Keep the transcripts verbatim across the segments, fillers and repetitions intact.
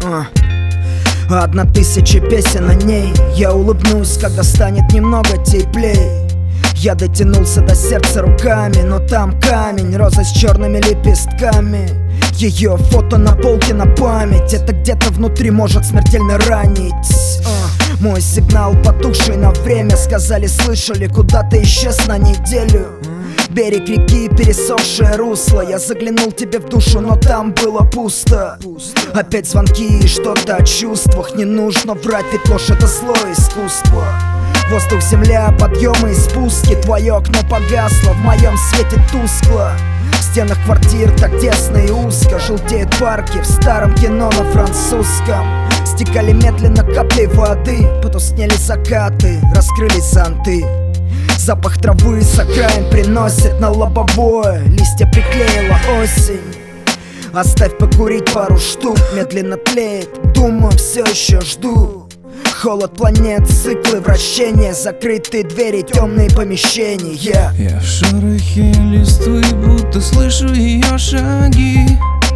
uh. Одна тысяча песен о ней. Я улыбнусь, когда станет немного теплей. Я дотянулся до сердца руками, но там камень, роза с черными лепестками. Ее фото на полке на память. Это где-то внутри может смертельно ранить. uh. Мой сигнал потухший на время. Сказали, слышали, куда ты исчез на неделю. Берег реки, пересохшее русло. Я заглянул тебе в душу, но там было пусто. Опять звонки и что-то о чувствах. Не нужно врать, ведь ложь — это злое искусство. Воздух, земля, подъемы и спуски. Твое окно погасло, в моем свете тускло. В стенах квартир так тесно и узко. Желтеют парки в старом кино на французском. Стекали медленно капли воды. Потускнели закаты, раскрылись зонты. Запах травы с окраин приносит на лобовое. Листья приклеила осень. Оставь покурить пару штук. Медленно тлеет, думаю, все еще жду. Холод планет, циклы вращения. Закрытые двери, темные помещения. Я в шорохе листвы, будто слышу ее шаги.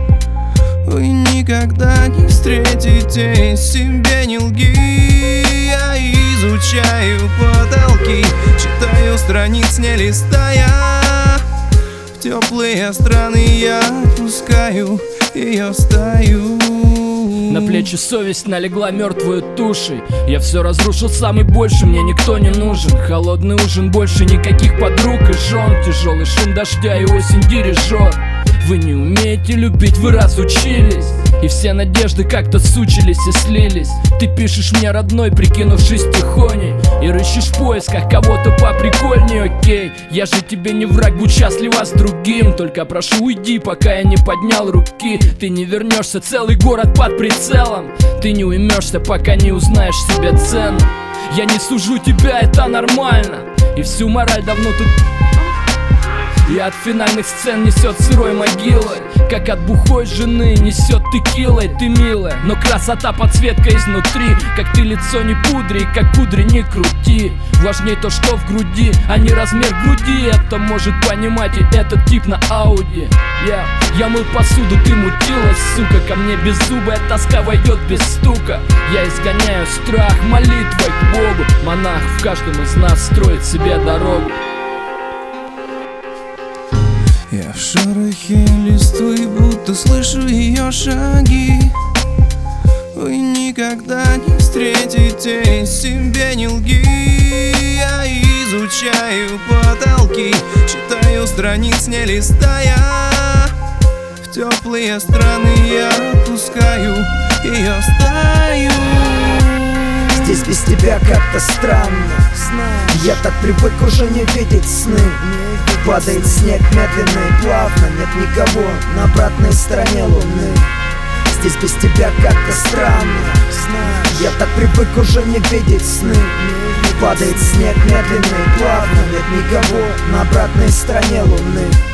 Вы никогда не встретите, себе не лги. Я изучаю потолки, читаю страниц, не листая. В теплые страны я отпускаю ее стаю. На плечи совесть налегла мертвую тушей. Я все разрушил сам и больше мне никто не нужен. Холодный ужин, больше никаких подруг и жен. Тяжелый шум дождя и осень дирижер. Вы не умеете любить, вы разучились. И все надежды как-то сучились и слились. Ты пишешь мне, родной, прикинувшись тихоней, и рыщешь в поисках кого-то поприкольней, окей. Я же тебе не враг, будь счастлива с другим. Только прошу, уйди, пока я не поднял руки. Ты не вернешься, целый город под прицелом. Ты не уймешься, пока не узнаешь себе цену. Я не сужу тебя, это нормально. И всю мораль давно тут. И от финальных сцен несет сырой могилой, как от бухой жены несет текилой. Ты милая, но красота подсветка изнутри. Как ты лицо не пудри, как кудри не крути. Важней то, что в груди, а не размер груди. Это может понимать и этот тип на Ауди. Я, я мыл посуду, ты мутилась, сука. Ко мне беззубая тоска войдет без стука. Я изгоняю страх молитвой к Богу. Монах в каждом из нас строит себе дорогу. Я в шорохе листвы, будто слышу ее шаги. Вы никогда не встретите, себе не лги. Я изучаю потолки, читаю страниц, не листая. В теплые страны я отпускаю ее стаю. Здесь без тебя как-то странно. Я так привык уже не видеть сны. Падает снег медленно и плавно. Нет никого на обратной стороне луны. Здесь без тебя как-то странно. Я так привык уже не видеть сны. Падает снег медленно и плавно. Нет никого на обратной стороне луны.